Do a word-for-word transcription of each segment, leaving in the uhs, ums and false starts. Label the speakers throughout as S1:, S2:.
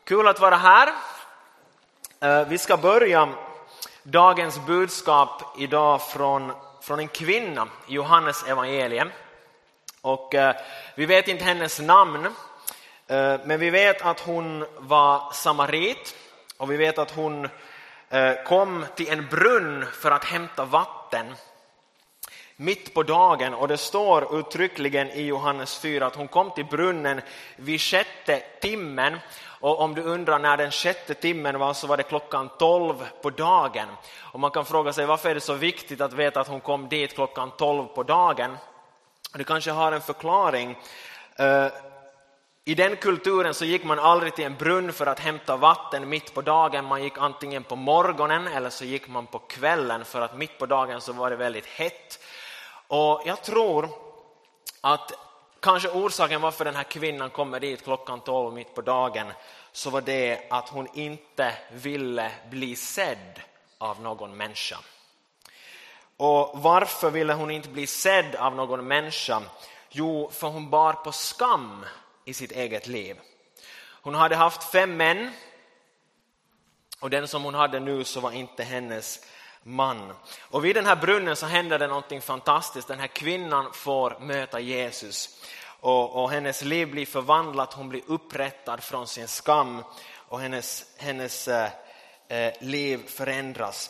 S1: Kul att vara här. Vi ska börja dagens budskap idag från, från en kvinna i Johannes evangelium. Och vi vet inte hennes namn, men vi vet att hon var samarit. Och vi vet att hon kom till en brunn för att hämta vatten mitt på dagen. Och det står uttryckligen i Johannes fyra att hon kom till brunnen vid sjätte timmen. Och om du undrar när den sjätte timmen var, så var det klockan tolv på dagen. Och man kan fråga sig, varför är det så viktigt att veta att hon kom dit klockan tolv på dagen? Och det kanske har en förklaring. I den kulturen så gick man aldrig till en brunn för att hämta vatten mitt på dagen. Man gick antingen på morgonen eller så gick man på kvällen, för att mitt på dagen så var det väldigt hett. Och jag tror att kanske orsaken varför den här kvinnan kommer dit klockan tolv mitt på dagen, så var det att hon inte ville bli sedd av någon människa. Och varför ville hon inte bli sedd av någon människa? Jo, för hon bar på skam i sitt eget liv. Hon hade haft fem män, och den som hon hade nu så var inte hennes man. Och vid den här brunnen så hände det någonting fantastiskt. Den här kvinnan får möta Jesus. Och, och hennes liv blir förvandlat. Hon blir upprättad från sin skam. Och hennes, hennes eh, liv förändras.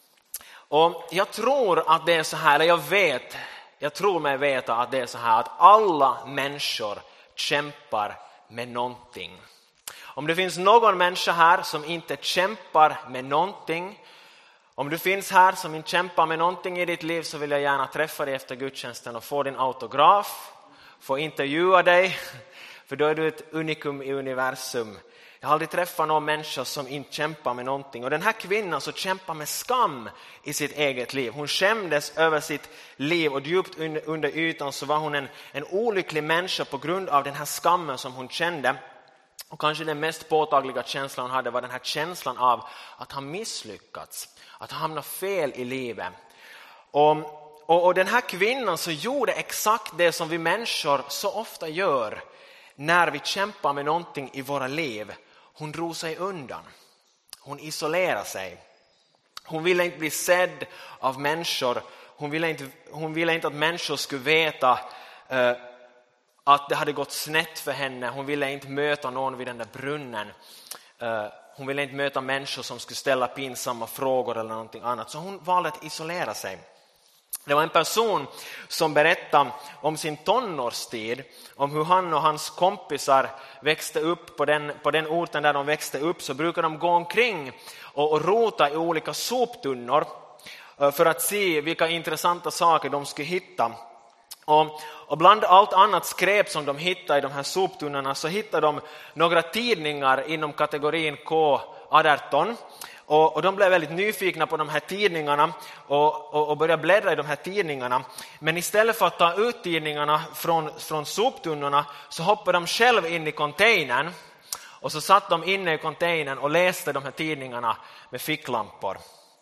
S1: Och jag tror att det är så här. Eller jag vet. Jag tror mig veta att det är så här. Att alla människor kämpar med någonting. Om det finns någon människa här som inte kämpar med någonting. Om du finns här som inte kämpar med någonting i ditt liv, så vill jag gärna träffa dig efter gudstjänsten och få din autograf. Få intervjua dig, för då är du ett unikum i universum. Jag har aldrig träffat någon människa som inte kämpar med någonting. Och den här kvinnan så kämpar med skam i sitt eget liv. Hon skämdes över sitt liv, och djupt under ytan så var hon en, en olycklig människa på grund av den här skammen som hon kände. Och kanske den mest påtagliga känslan hon hade var den här känslan av att ha misslyckats. Att ha hamnat fel i livet. Och, och, och den här kvinnan så gjorde exakt det som vi människor så ofta gör när vi kämpar med någonting i våra liv. Hon drog sig undan. Hon isolerade sig. Hon ville inte bli sedd av människor. Hon ville inte, hon ville inte att människor skulle veta uh, att det hade gått snett för henne. Hon ville inte möta någon vid den där brunnen. Uh, hon ville inte möta människor som skulle ställa pinsamma frågor eller någonting annat. Så hon valde att isolera sig. Det var en person som berättade om sin tonårstid. Om hur han och hans kompisar växte upp på den, på den orten där de växte upp. Så brukade de gå omkring och, och rota i olika soptunnor. Uh, för att se vilka intressanta saker de skulle hitta. Och, och bland allt annat skräp som de hittade i de här soptunnorna, så hittade de några tidningar inom kategorin K arton. Och, och de blev väldigt nyfikna på de här tidningarna och, och, och började bläddra i de här tidningarna. Men istället för att ta ut tidningarna från, från soptunnorna, så hoppade de själv in i containern. Och så satt de inne i containern och läste de här tidningarna med ficklampor.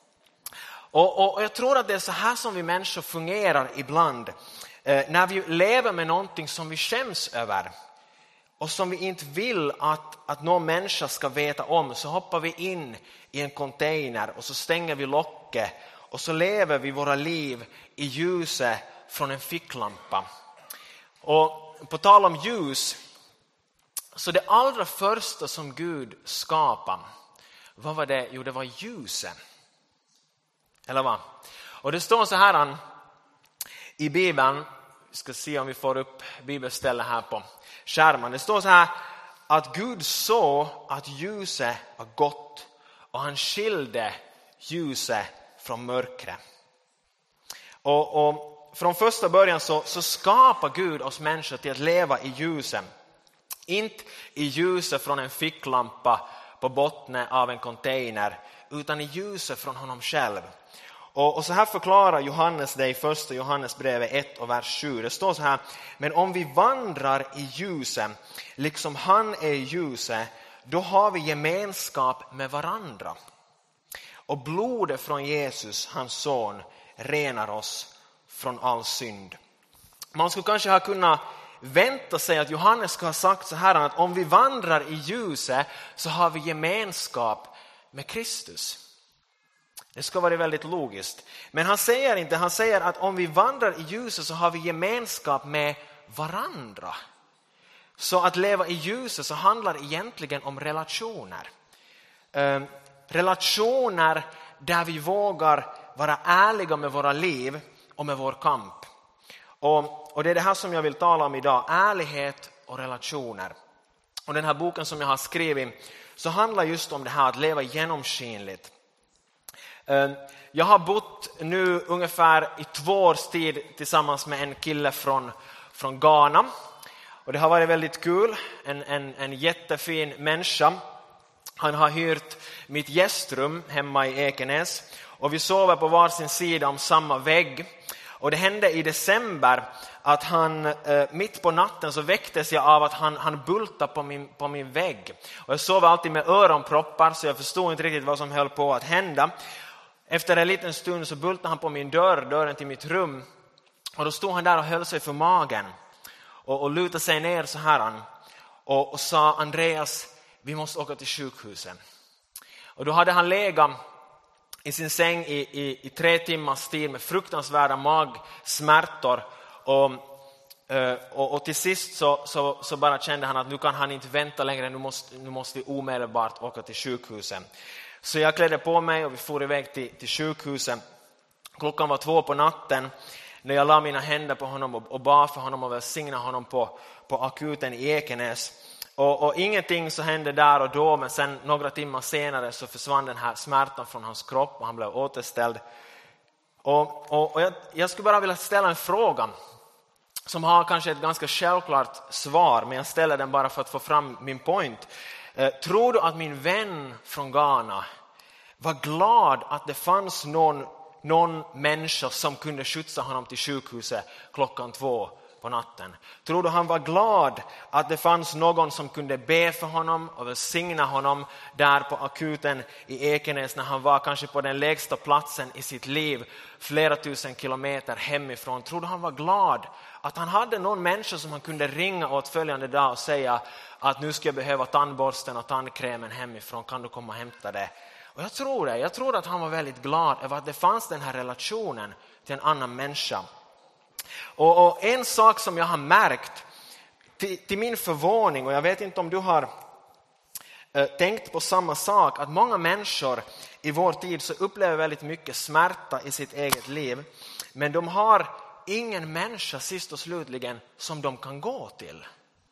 S1: Och, och, och jag tror att det är så här som vi människor fungerar ibland. Eh, när vi lever med någonting som vi skäms över och som vi inte vill att, att någon människa ska veta om, så hoppar vi in i en container och så stänger vi locket och så lever vi våra liv i ljuset från en ficklampa. Och på tal om ljus, så det allra första som Gud skapade, vad var det? Jo, det var ljuset. Eller vad? Och det står så här i Bibeln, vi ska se om vi får upp bibelstället här på skärmen. Det står så här att Gud såg att ljuset var gott, och han skilde ljuset från mörkret. Och, och från första början så, så skapar Gud oss människor till att leva i ljuset. Inte i ljuset från en ficklampa på botten av en container, utan i ljuset från honom själv. Och, och så här förklarar Johannes det i första Johannesbrevet ett och vers sju. Det står så här: men om vi vandrar i ljuset, liksom han är i ljuset, då har vi gemenskap med varandra. Och blodet från Jesus, hans son, renar oss från all synd. Man skulle kanske ha kunnat vänta sig att Johannes ska ha sagt så här, att om vi vandrar i ljuset så har vi gemenskap med Kristus. Det ska vara väldigt logiskt. Men han säger inte, han säger att om vi vandrar i ljuset så har vi gemenskap med varandra. Så att leva i ljuset så handlar egentligen om relationer. Eh, relationer där vi vågar vara ärliga med våra liv och med vår kamp. Och, och det är det här som jag vill tala om idag. Ärlighet och relationer. Och den här boken som jag har skrivit så handlar just om det här att leva genomskinligt. Jag har bott nu ungefär i två års tid tillsammans med en kille från, från Ghana. Och det har varit väldigt kul. En, en, en jättefin människa. Han har hyrt mitt gästrum hemma i Ekenäs. Och vi sover på varsin sida om samma vägg. Och det hände i december att han eh, mitt på natten så väcktes jag av att han, han bultade på min, på min vägg. Och jag sov alltid med öronproppar så jag förstod inte riktigt vad som höll på att hända. Efter en liten stund så bultade han på min dörr, dörren till mitt rum. Och då stod han där och höll sig för magen. Och, och lutade sig ner så här. Och, och sa, Andreas, vi måste åka till sjukhuset. Och då hade han legat i sin säng i, i, i tre timmars tid med fruktansvärda magsmärtor. Och, och, och till sist så, så, så bara kände han att nu kan han inte vänta längre. Nu måste, nu måste vi omedelbart åka till sjukhuset. Så jag klädde på mig och vi for iväg till, till sjukhuset. Klockan var två på natten när jag la mina händer på honom och, och bad för honom och välsignade honom på, på akuten i Ekenäs. Och, och ingenting så hände där och då, men sen några timmar senare så försvann den här smärtan från hans kropp och han blev återställd. Och, och, och jag, jag skulle bara vilja ställa en fråga som har kanske ett ganska självklart svar, men jag ställer den bara för att få fram min point. Eh, tror du att min vän från Ghana var glad att det fanns någon, någon människa som kunde skjutsa honom till sjukhuset klockan två på natten? Tror du han var glad att det fanns någon som kunde be för honom och välsigna honom där på akuten i Ekenäs när han var kanske på den lägsta platsen i sitt liv flera tusen kilometer hemifrån? Tror du han var glad att han hade någon människa som han kunde ringa åt följande dag och säga att nu ska jag behöva tandborsten och tandkrämen hemifrån, kan du komma och hämta det? Och jag tror det, jag tror att han var väldigt glad över att det fanns den här relationen till en annan människa. Och, och en sak som jag har märkt till, till min förvåning, och jag vet inte om du har eh, tänkt på samma sak, att många människor i vår tid så upplever väldigt mycket smärta i sitt eget liv, men de har ingen människa sist och slutligen som de kan gå till.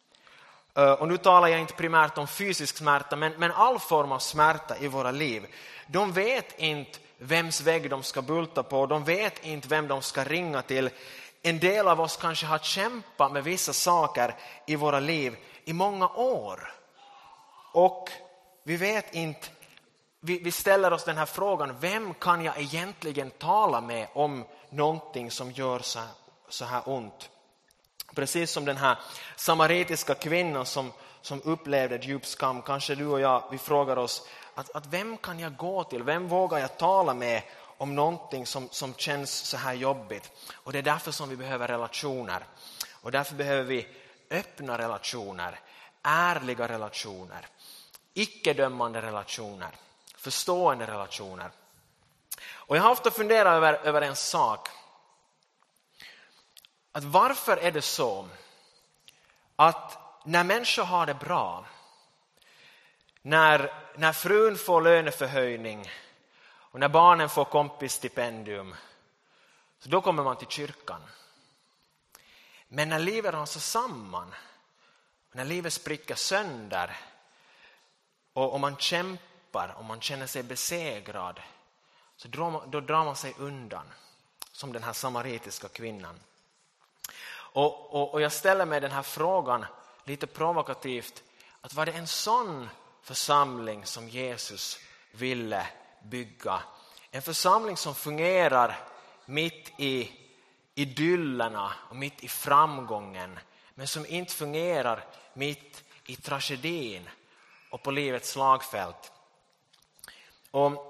S1: Uh, och nu talar jag inte primärt om fysisk smärta, men, men all form av smärta i våra liv. De vet inte vems vägg de ska bulta på, de vet inte vem de ska ringa till. En del av oss kanske har kämpat med vissa saker i våra liv i många år. Och vi vet inte, vi, vi ställer oss den här frågan, vem kan jag egentligen tala med om någonting som gör så här, så här ont? Precis som den här samaritiska kvinnan som, som upplevde djup skam. Kanske du och jag, vi frågar oss att, att vem kan jag gå till? Vem vågar jag tala med om någonting som, som känns så här jobbigt? Och det är därför som vi behöver relationer. Och därför behöver vi öppna relationer, ärliga relationer, icke-dömande relationer, förstående relationer. Och jag har ofta funderat över, över en sak. Att varför är det så att när människor har det bra, när, när frun får löneförhöjning och när barnen får kompisstipendium, så då kommer man till kyrkan. Men när livet rasar samman, när livet spricker sönder och, och man kämpar och man känner sig besegrad, så då, då drar man sig undan, som den här samaritiska kvinnan. Och, och, och jag ställer mig den här frågan lite provokativt, att var det en sån församling som Jesus ville bygga? En församling som fungerar mitt i idyllerna och mitt i framgången, men som inte fungerar mitt i tragedin och på livets slagfält. Och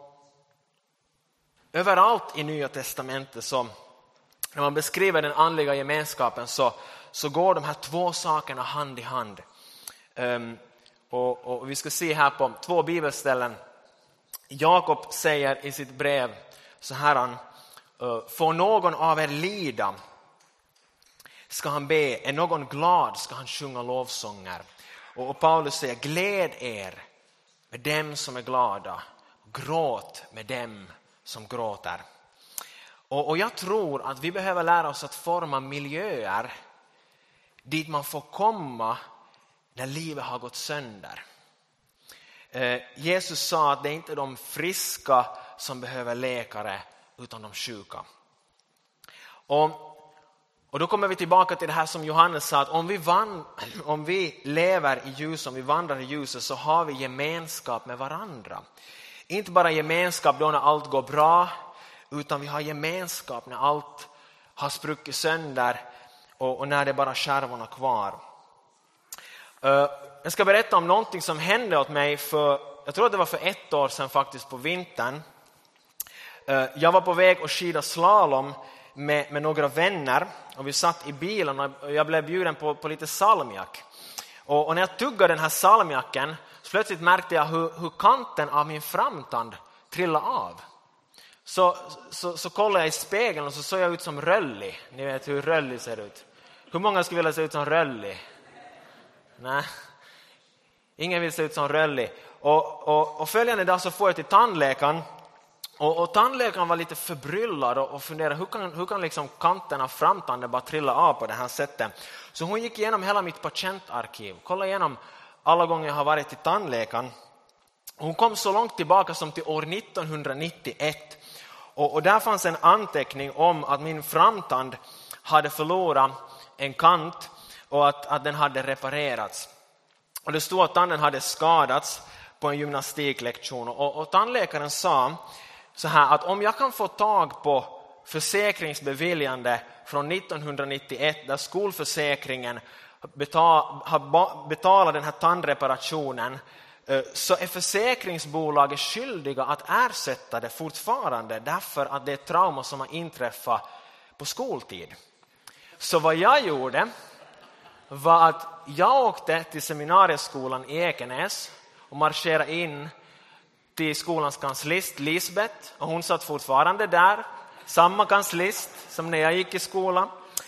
S1: överallt i Nya testamentet så när man beskriver den andliga gemenskapen så, så går de här två sakerna hand i hand. Um, och, och vi ska se här på två bibelställen. Jakob säger i sitt brev så här: han, uh, får någon av er lida ska han be, är någon glad ska han sjunga lovsånger. Och, och Paulus säger: gläd er med dem som är glada, gråt med dem som gråter. Och, och jag tror att vi behöver lära oss att forma miljöer dit man får komma när livet har gått sönder. Eh, Jesus sa att det är inte de friska som behöver läkare utan de sjuka. Och Och då kommer vi tillbaka till det här som Johannes sa, att om vi, van, om vi lever i ljus, om vi vandrar i ljuset, så har vi gemenskap med varandra. Inte bara gemenskap då när allt går bra, utan vi har gemenskap när allt har spruckit sönder och, och när det är bara skärvorna kvar. Uh, jag ska berätta om någonting som hände åt mig för, jag tror att det var för ett år sedan faktiskt på vintern. Uh, jag var på väg att skida slalom Med, med några vänner och vi satt i bilen och jag blev bjuden på, på lite salmiak. Och, och när jag tuggade den här salmiaken så plötsligt märkte jag hur, hur kanten av min framtand trillade av. Så, så, så kollade jag i spegeln och så såg jag ut som Rölli. Ni vet hur Rölli ser ut. Hur många skulle vilja se ut som Rölli? Nej, ingen vill se ut som Rölli. Och, och, och följande dag så får jag till tandläkaren. Och, och tandläkaren var lite förbryllad och, och funderade hur kan, hur kan liksom kanten av framtanden bara trilla av på det här sättet. Så hon gick igenom hela mitt patientarkiv. Kollade igenom alla gånger jag har varit till tandläkaren. Hon kom så långt tillbaka som till år nittonhundranittioett. Och, och där fanns en anteckning om att min framtand hade förlorat en kant och att, att den hade reparerats. Och det stod att tanden hade skadats på en gymnastiklektion. Och, och tandläkaren sa så här att om jag kan få tag på försäkringsbeviljande från nittonhundranittioett där skolförsäkringen betal, har betalat den här tandreparationen, så är försäkringsbolaget skyldiga att ersätta det fortfarande därför att det är ett trauma som har inträffat på skoltid. Så vad jag gjorde var att jag åkte till seminarieskolan i Ekenäs och marscherade in till skolans kanslist Lisbeth, och hon satt fortfarande där, samma kanslist som när jag gick i skolan.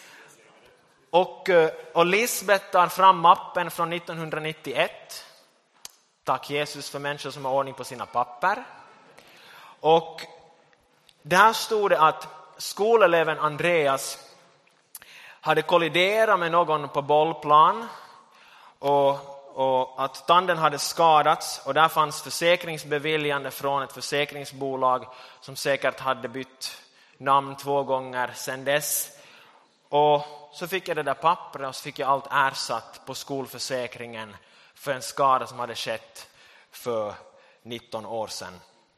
S1: Och, och Lisbeth tar fram mappen från nittonhundranittioett. Tack Jesus för människor som har ordning på sina papper. Och där stod det att skoleleven Andreas hade kolliderat med någon på bollplan och och att tanden hade skadats, och där fanns försäkringsbeviljande från ett försäkringsbolag som säkert hade bytt namn två gånger sedan dess. Och så fick jag det där pappret och så fick jag allt ersatt på skolförsäkringen för en skada som hade skett för nitton år sedan.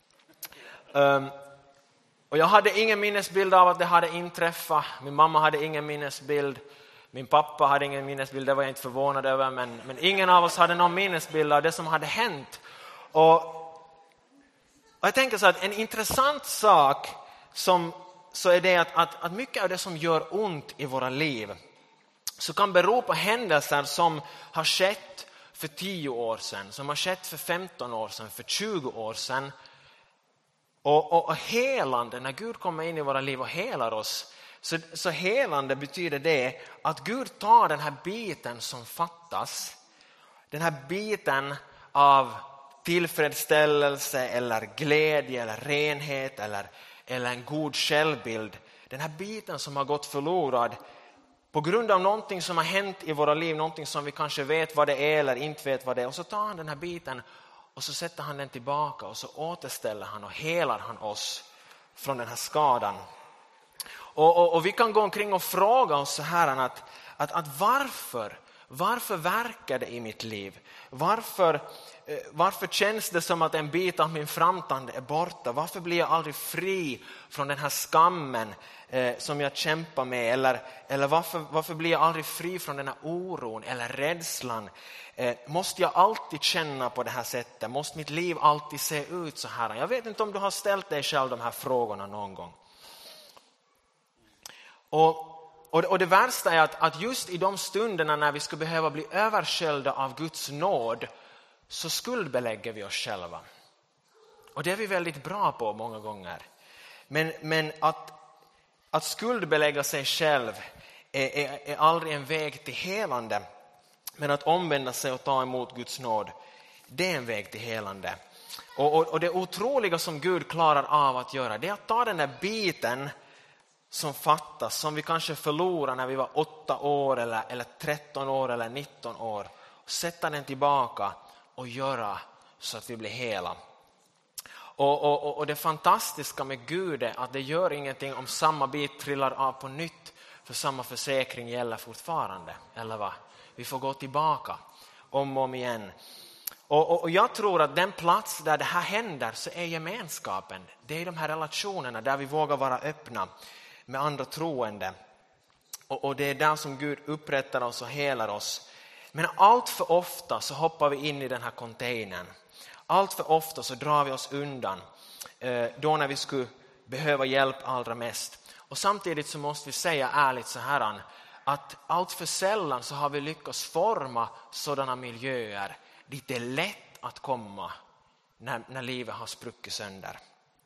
S1: Um, och jag hade ingen minnesbild av att det hade inträffat. Min mamma hade ingen minnesbild. Min pappa hade ingen minnesbild, det var jag inte förvånad över, men, men ingen av oss hade någon minnesbild av det som hade hänt. Och, och jag tänker så att en intressant sak som, så är det att, att, att mycket av det som gör ont i våra liv så kan bero på händelser som har skett för tio år sedan, som har skett för femton år sedan, för tjugo år sedan. Och, och, och helande, när Gud kommer in i våra liv och helar oss, Så, så helande betyder det att Gud tar den här biten som fattas, den här biten av tillfredsställelse eller glädje eller renhet eller, eller en god självbild, den här biten som har gått förlorad på grund av någonting som har hänt i våra liv, någonting som vi kanske vet vad det är eller inte vet vad det är, och så tar han den här biten och så sätter han den tillbaka och så återställer han och helar han oss från den här skadan. Och, och, och vi kan gå omkring och fråga oss så här att, att, att varför, varför verkar det i mitt liv? Varför, eh, varför känns det som att en bit av min framtand är borta? Varför blir jag aldrig fri från den här skammen eh, som jag kämpar med? Eller, eller varför, varför blir jag aldrig fri från den här oron eller rädslan? Eh, måste jag alltid känna på det här sättet? Måste mitt liv alltid se ut så här? Jag vet inte om du har ställt dig själv de här frågorna någon gång. Och, och, och det värsta är att, att just i de stunderna när vi skulle behöva bli översköljda av Guds nåd, så skuldbelägger vi oss själva. Och det är vi väldigt bra på många gånger. Men, men att, att skuldbelägga sig själv är, är, är aldrig en väg till helande. Men att omvända sig och ta emot Guds nåd, det är en väg till helande. Och, och, och det otroliga som Gud klarar av att göra, det är att ta den där biten som fattas, som vi kanske förlorar när vi var åtta år eller, eller tretton år eller nitton år. Och sätta den tillbaka och göra så att vi blir hela. Och, och, och det fantastiska med Gud är att det gör ingenting om samma bit trillar av på nytt, för samma försäkring gäller fortfarande. Eller vad? Vi får gå tillbaka om och om igen. Och, och, och jag tror att den plats där det här händer, så är gemenskapen. Det är de här relationerna där vi vågar vara öppna med andra troende. Och, och det är där som Gud upprättar oss och helar oss. Men allt för ofta så hoppar vi in i den här containern. Allt för ofta så drar vi oss undan eh, då när vi skulle behöva hjälp allra mest. Och samtidigt så måste vi säga ärligt så här, att allt för sällan så har vi lyckats forma sådana miljöer dit det är lätt att komma när, när livet har spruckit sönder.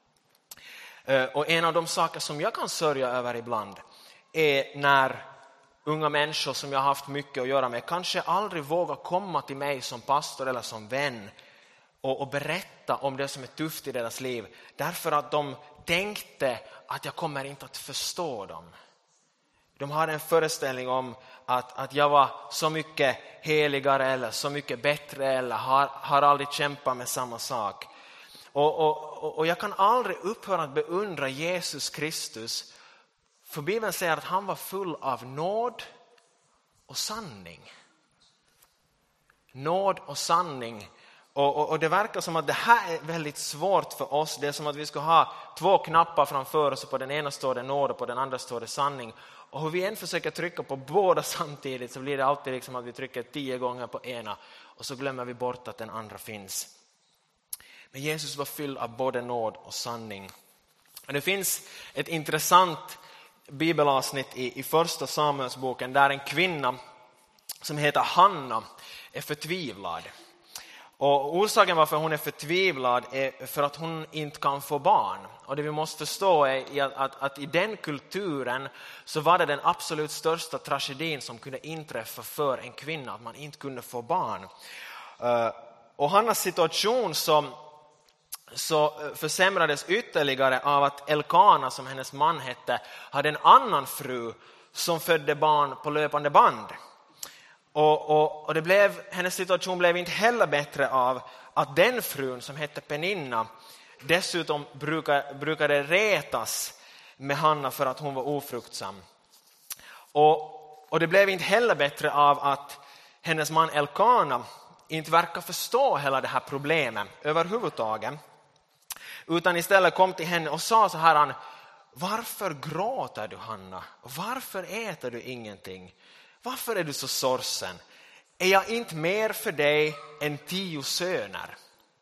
S1: Eh, och en av de saker som jag kan sörja över ibland är när unga människor som jag har haft mycket att göra med kanske aldrig vågar komma till mig som pastor eller som vän och, och berätta om det som är tufft i deras liv, därför att de tänkte att jag kommer inte att förstå dem. De hade en föreställning om att, att jag var så mycket heligare eller så mycket bättre eller har, har aldrig kämpat med samma sak. Och, och, och jag kan aldrig upphöra att beundra Jesus Kristus, för Bibeln säger att han var full av nåd och sanning. Nåd och sanning. Och, och, och det verkar som att det här är väldigt svårt för oss. Det är som att vi ska ha två knappar framför oss, och på den ena står det nåd och på den andra står det sanning. Och hur vi än försöker trycka på båda samtidigt, så blir det alltid liksom att vi trycker tio gånger på ena och så glömmer vi bort att den andra finns. Men Jesus var fylld av både nåd och sanning. Och det finns ett intressant bibelavsnitt i, i första Samuelsboken där en kvinna som heter Hanna är förtvivlad. Och orsaken varför hon är förtvivlad är för att hon inte kan få barn. Och det vi måste förstå är att, att, att i den kulturen så var det den absolut största tragedin som kunde inträffa för en kvinna, att man inte kunde få barn. Uh, och Hannas situation som, så försämrades ytterligare av att Elkana, som hennes man hette, hade en annan fru som födde barn på löpande band. Och, och, och det blev, hennes situation blev inte heller bättre av att den frun som hette Peninna dessutom brukade, brukade retas med Hanna för att hon var ofruktsam. Och, och det blev inte heller bättre av att hennes man Elkana inte verkar förstå hela det här problemet överhuvudtaget. Utan istället kom till henne och sa så här: varför gråter du, Hanna? Varför äter du ingenting? Varför är du så sorgsen? Är jag inte mer för dig än tio söner?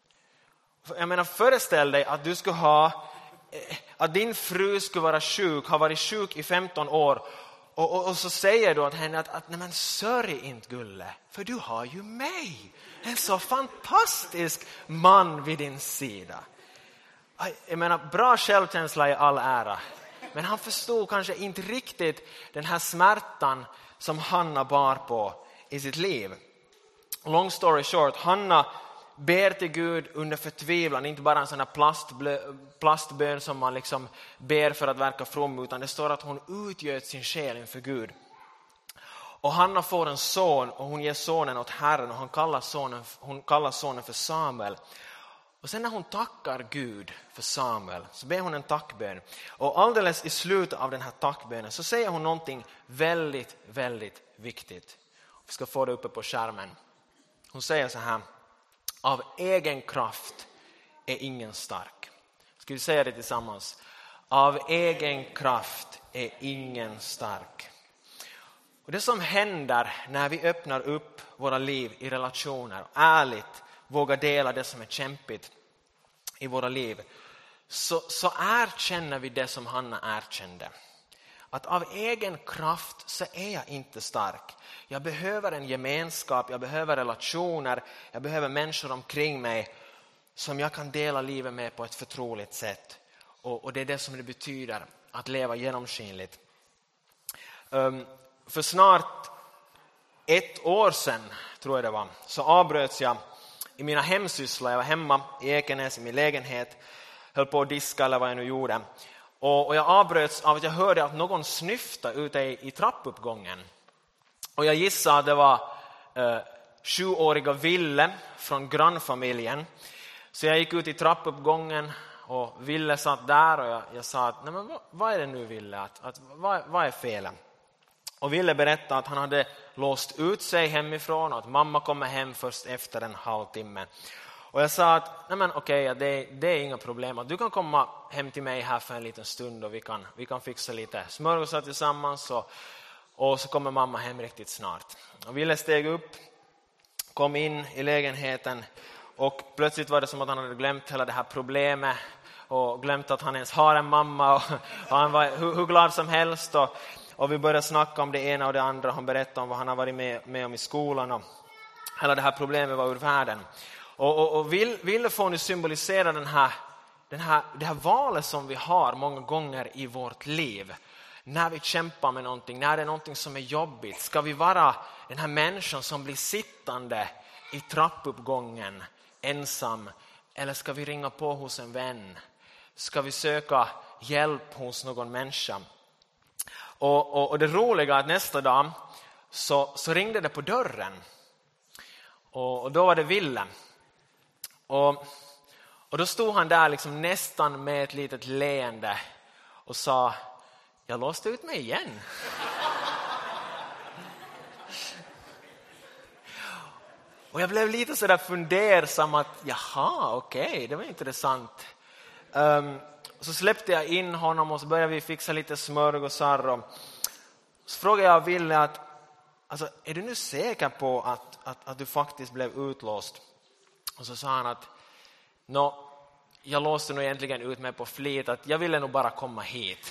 S1: Jag menar, föreställ dig att du skulle ha, att din fru skulle vara sjuk, har varit sjuk i femton år. Och, och, och så säger du till henne att, att nej men sörj inte, gulle, för du har ju mig. En så fantastisk man vid din sida. Jag menar, bra självkänsla i all ära. Men han förstod kanske inte riktigt den här smärtan som Hanna bar på i sitt liv. Long story short, Hanna ber till Gud under förtvivlan, inte bara en sån här plastblö, plastbön som man liksom ber för att verka from, utan det står att hon utgöt sin själ inför Gud. Och Hanna får en son och hon ger sonen åt Herren, och hon kallar sonen, hon kallar sonen för Samuel. Och sen när hon tackar Gud för Samuel så ber hon en tackbön. Och alldeles i slutet av den här tackbönen så säger hon någonting väldigt, väldigt viktigt. Vi ska få det uppe på skärmen. Hon säger så här: av egen kraft är ingen stark. Ska vi säga det tillsammans? Av egen kraft är ingen stark. Och det som händer när vi öppnar upp våra liv i relationer och ärligt vågar dela det som är kämpigt i våra liv, så, så erkänner vi det som Hanna erkände. att av egen kraft så är jag inte stark. Jag behöver en gemenskap, jag behöver relationer, jag behöver människor omkring mig som jag kan dela livet med på ett förtroligt sätt. Och, och det är det som det betyder att leva genomskinligt. Um, för snart ett år sedan, tror jag det var, så avbröts jag i mina hemsysslor. Jag var hemma i Ekenäs i min lägenhet, höll på att diska eller vad jag nu gjorde. Och, och jag avbröts av att jag hörde att någon snyftade ute i, i trappuppgången. Och jag gissade att det var eh, sjuåriga Ville från grannfamiljen. Så jag gick ut i trappuppgången och Ville satt där och jag, jag sa att nej men vad, vad är det nu Ville? Att, att, vad, vad är felet? Och Ville berättade att han hade låst ut sig hemifrån och att mamma kommer hem först efter en halvtimme. Och jag sa att nej men okej, det, det är inga problem. Att du kan komma hem till mig här för en liten stund och vi kan, vi kan fixa lite smörgåsar tillsammans. Och, och så kommer mamma hem riktigt snart. Och Ville steg upp, kom in i lägenheten och plötsligt var det som att han hade glömt hela det här problemet. Och glömt att han ens har en mamma och, och han var hur, hur glad som helst. Och, och vi började snacka om det ena och det andra. Han berättade om vad han har varit med, med om i skolan och hela det här problemet var ur världen. Och, och, och vill, vill få nu symbolisera den här, den här, det här valet som vi har många gånger i vårt liv. När vi kämpar med någonting, när det är någonting som är jobbigt. Ska vi vara den här människan som blir sittande i trappuppgången ensam? Eller ska vi ringa på hos en vän? Ska vi söka hjälp hos någon människa? Och, och, och det roliga är att nästa dag så, så ringde det på dörren. Och, och då var det Ville. Och, och då stod han där liksom nästan med ett litet leende och sa, jag låste ut mig igen. Och jag blev lite sådär fundersam att, jaha, okej, okay, det var intressant. Um, så släppte jag in honom och så började vi fixa lite smörgåsar. Och så frågade jag Ville att, alltså, är du nu säker på att, att, att du faktiskt blev utlåst? Och så sa han att, nå, jag låste nog egentligen ut mig på flit, att jag ville nog bara komma hit.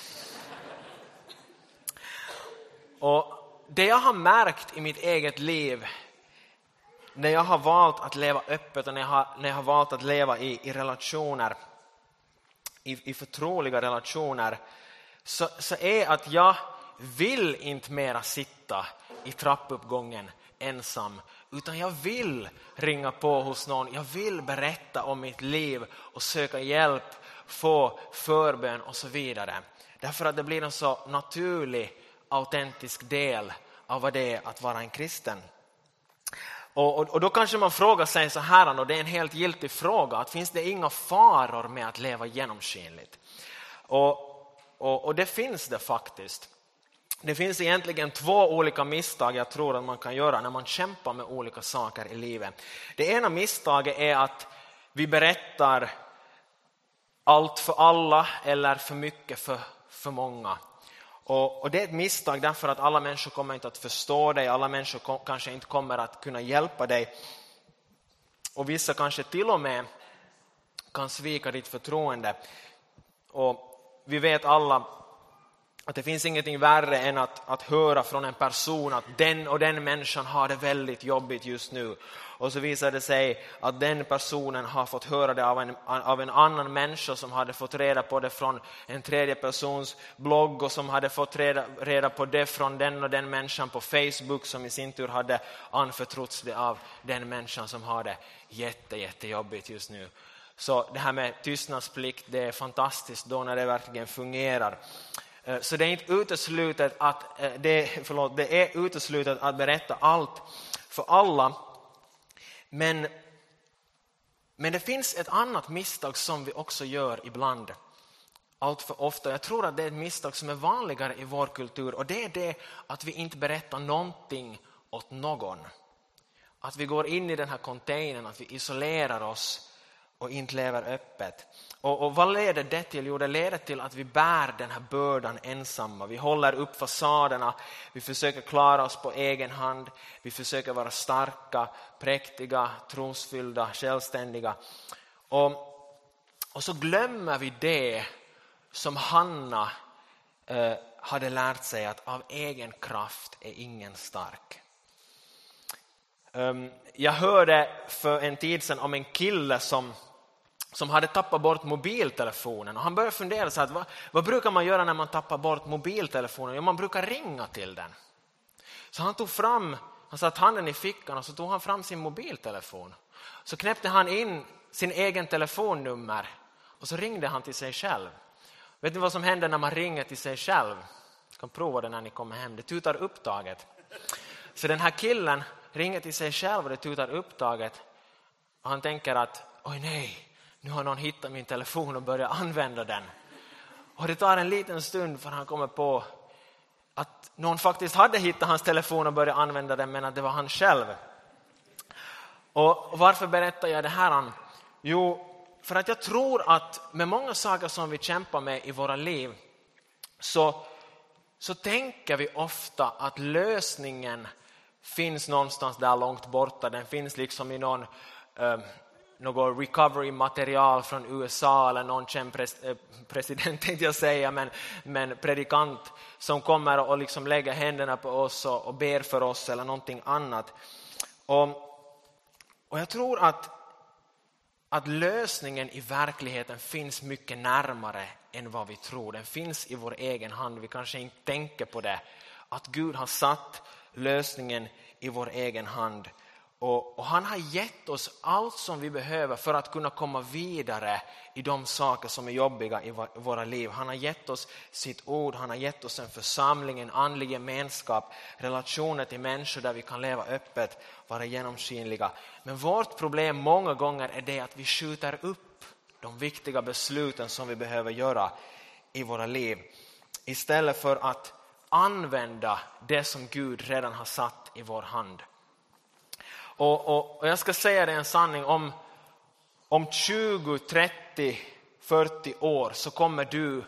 S1: Och det jag har märkt i mitt eget liv, när jag har valt att leva öppet och när jag har, när jag har valt att leva i, i relationer, i, i förtroliga relationer, så, så är att jag vill inte mera sitta i trappuppgången ensam, utan jag vill ringa på hos någon. Jag vill berätta om mitt liv och söka hjälp, få förbön och så vidare. Därför att det blir en så naturlig, autentisk del av vad det är att vara en kristen. Och, och, och då kanske man frågar sig så här, och det är en helt giltig fråga, att finns det inga faror med att leva genomskinligt? Och, och, och det finns det faktiskt. Det finns egentligen två olika misstag jag tror att man kan göra när man kämpar med olika saker i livet. Det ena misstaget är att vi berättar allt för alla eller för mycket för, för många. Och, och det är ett misstag därför att alla människor kommer inte att förstå dig. Alla människor kom, kanske inte kommer att kunna hjälpa dig. Och vissa kanske till och med kan svika ditt förtroende. Och vi vet alla att det finns ingenting värre än att, att höra från en person att den och den människan har det väldigt jobbigt just nu. Och så visar det sig att den personen har fått höra det av en, av en annan människa som hade fått reda på det från en tredje persons blogg och som hade fått reda, reda på det från den och den människan på Facebook som i sin tur hade anförtrotts det av den människan som har det jätte, jättejobbigt just nu. Så det här med tystnadsplikt, det är fantastiskt då när det verkligen fungerar. Så det är inte uteslutet att det, förlåt, det är uteslutet att berätta allt för alla. Men, men det finns ett annat misstag som vi också gör ibland. Allt för ofta. Jag tror att det är ett misstag som är vanligare i vår kultur. Och det är det att vi inte berättar någonting åt någon. Att vi går in i den här containern, att vi isolerar oss och inte lever öppet. Och, och vad leder det till? Jo, det leder till att vi bär den här bördan ensamma. Vi håller upp fasaderna. Vi försöker klara oss på egen hand. Vi försöker vara starka, präktiga, trosfyllda, självständiga. Och, och så glömmer vi det som Hanna eh, hade lärt sig att av egen kraft är ingen stark. Um, jag hörde för en tid sedan om en kille som, som hade tappat bort mobiltelefonen. Och han började fundera så att vad, vad brukar man göra när man tappar bort mobiltelefonen? Jo, man brukar ringa till den. Så han tog fram, han satt handen i fickan och så tog han fram sin mobiltelefon. Så knäppte han in sin egen telefonnummer och så ringde han till sig själv. Vet ni vad som händer när man ringer till sig själv? Jag kan prova det när ni kommer hem. Det tutar upptaget. Så den här killen ringer till sig själv och det tutar upptaget. Och han tänker att, oj nej, nu har någon hittat min telefon och börjat använda den. Och det tar en liten stund för han kommer på att någon faktiskt hade hittat hans telefon och börjat använda den, men att det var han själv. Och varför berättar jag det här? Jo, för att jag tror att med många saker som vi kämpar med i våra liv så, så tänker vi ofta att lösningen finns någonstans där långt borta. Den finns liksom i någon, eh, någon recovery-material från U S A eller någon känd pres, eh, president, tänkte jag säga, men, men predikant som kommer och liksom lägger händerna på oss och, och ber för oss eller någonting annat. Och, och jag tror att att lösningen i verkligheten finns mycket närmare än vad vi tror. Den finns i vår egen hand. Vi kanske inte tänker på det. Att Gud har satt lösningen i vår egen hand. Och, och han har gett oss allt som vi behöver för att kunna komma vidare i de saker som är jobbiga i våra liv. Han har gett oss sitt ord, han har gett oss en församling, en andlig gemenskap, relationer till människor där vi kan leva öppet, vara genomskinliga. Men vårt problem många gånger är det att vi skjuter upp de viktiga besluten som vi behöver göra i våra liv. Istället för att använda det som Gud redan har satt i vår hand. Och, och, och jag ska säga det en sanning, om, om tjugo, trettio, fyrtio år så kommer du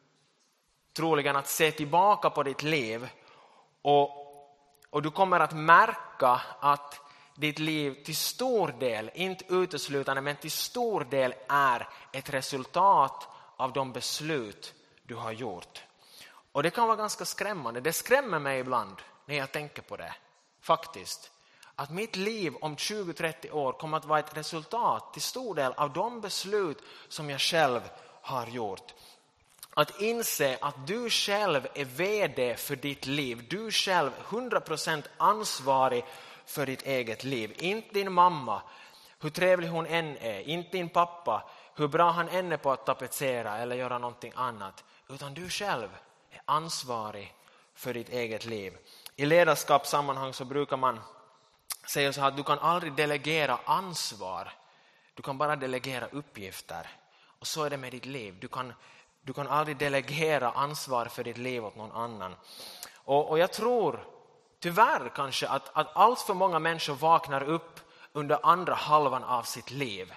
S1: troligen att se tillbaka på ditt liv och, och du kommer att märka att ditt liv till stor del, inte uteslutande men till stor del är ett resultat av de beslut du har gjort. Och det kan vara ganska skrämmande. Det skrämmer mig ibland när jag tänker på det, faktiskt. Att mitt liv om tjugo till trettio år kommer att vara ett resultat till stor del av de beslut som jag själv har gjort. Att inse att du själv är vd för ditt liv. Du själv hundra procent ansvarig för ditt eget liv. Inte din mamma, hur trevlig hon än är. Inte din pappa, hur bra han än är på att tapetsera eller göra någonting annat. Utan du själv är ansvarig för ditt eget liv. I ledarskapssammanhang så brukar man säger så här att du kan aldrig delegera ansvar. Du kan bara delegera uppgifter. Och så är det med ditt liv. Du kan, du kan aldrig delegera ansvar för ditt liv åt någon annan. Och, och jag tror tyvärr kanske att, att allt för många människor vaknar upp under andra halvan av sitt liv.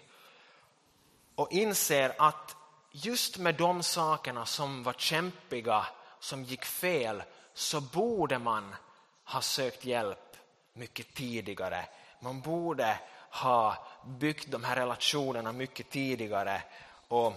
S1: Och inser att just med de sakerna som var kämpiga, som gick fel, så borde man ha sökt hjälp mycket tidigare. Man borde ha byggt de här relationerna mycket tidigare. Och,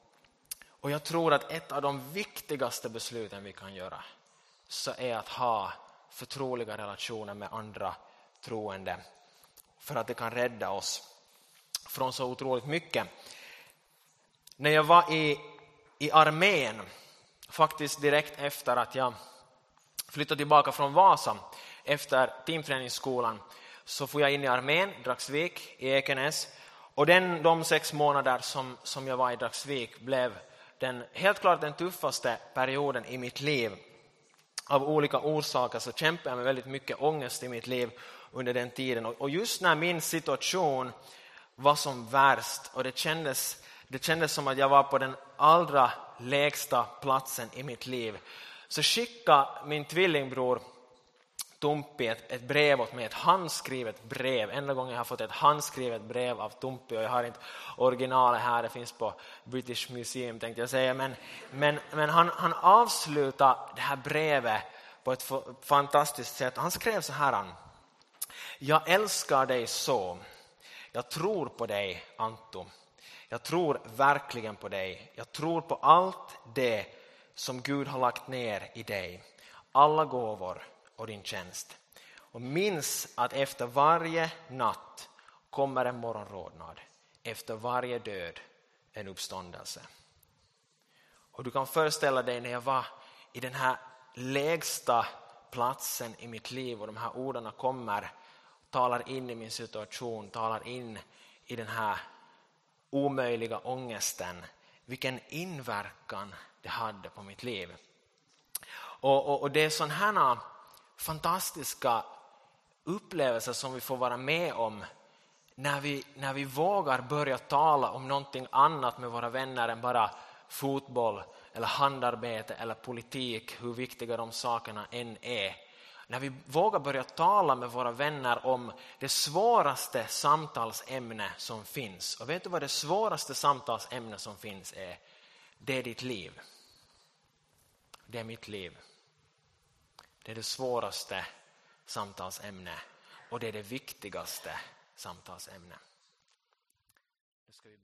S1: och jag tror att ett av de viktigaste besluten vi kan göra så är att ha förtroliga relationer med andra troende. För att det kan rädda oss från så otroligt mycket. När jag var i, i armén, faktiskt direkt efter att jag flyttade tillbaka från Vasa, efter teamträningsskolan, så får jag in i armén, Dragsvik i Ekenäs. Och den, de sex månader som, som jag var i Dragsvik blev den, helt klart den tuffaste perioden i mitt liv. Av olika orsaker så kämpade jag med väldigt mycket ångest i mitt liv under den tiden. Och, och just när min situation var som värst och det kändes, det kändes som att jag var på den allra lägsta platsen i mitt liv, så skickade min tvillingbror Tumpi ett, ett brev åt mig, ett handskrivet brev. Enda gången jag har fått ett handskrivet brev av Tumpi, och jag har inte originalet här, det finns på British Museum tänkte jag säga, men, men, men han, han avslutade det här brevet på ett f- fantastiskt sätt. Han skrev så här: jag älskar dig så, jag tror på dig Antto, jag tror verkligen på dig, jag tror på allt det som Gud har lagt ner i dig. Alla gåvor och din tjänst. Och minns att efter varje natt kommer en morgonrodnad. Efter varje död en uppståndelse. Och du kan föreställa dig när jag var i den här lägsta platsen i mitt liv och de här orden kommer, talar in i min situation, talar in i den här omöjliga ångesten, vilken inverkan det hade på mitt liv. Och, och, och det är sådana här fantastiska upplevelser som vi får vara med om när vi, när vi vågar börja tala om någonting annat med våra vänner än bara fotboll eller handarbete eller politik, hur viktiga de sakerna än är. När vi vågar börja tala med våra vänner om det svåraste samtalsämne som finns. Och vet du vad det svåraste samtalsämne som finns är? Det är ditt liv. Det är mitt liv. Det är det svåraste samtalsämne och det är det viktigaste samtalsämne. Nu ska vi